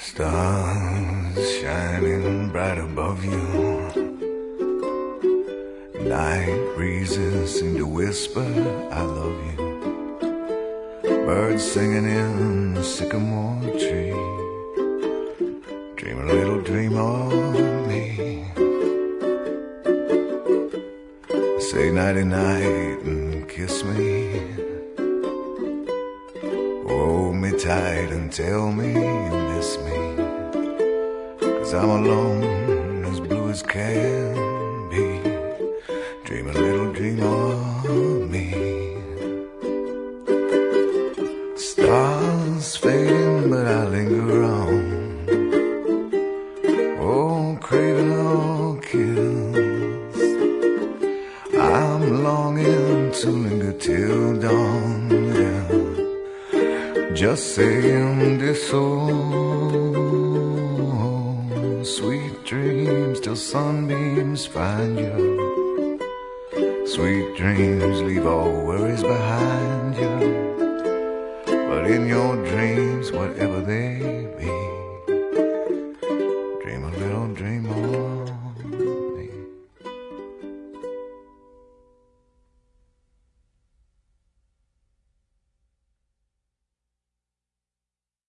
Stars shining bright above you. Night breezes seem to whisper, I love you. Birds singing in the sycamore tree. Dream a little dream of me. Say nighty night and kiss me. Hold me tight and tell me you miss me. 'Cause I'm alone, as blue as can be. Dream a little dream of me. Stars fading, but I linger on. Oh, craving all kiss. I'm longing to linger till dawn, yeah. Just saying this old sweet dreams till sunbeams find you. Sweet dreams leave all worries behind you. But in your dreams, whatever they be,